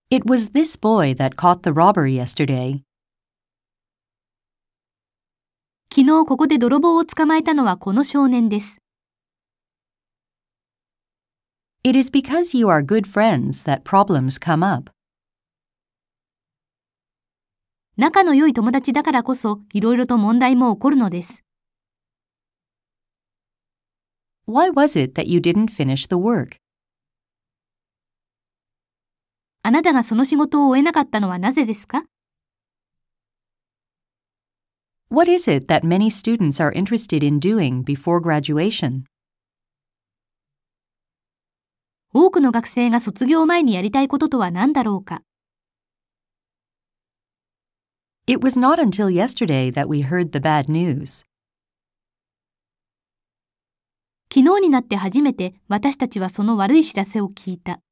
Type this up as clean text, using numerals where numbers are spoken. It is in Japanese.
It was this boy that caught the robber yesterday. 昨日ここで泥棒を捕まえたのはこの少年です。 It is because you are good friends that problems come up. 仲の良い友達だからこそいろいろと問題も起こるのです。 Why was it that you didn't finish the work? あなたがその仕事を終えなかったのはなぜですか？ What is it that many students are interested in doing before graduation? 多くの学生が卒業前にやりたいこととは何だろうか？ It was not until yesterday that we heard the bad news. 昨日になって初めて私たちはその悪い知らせを聞いた。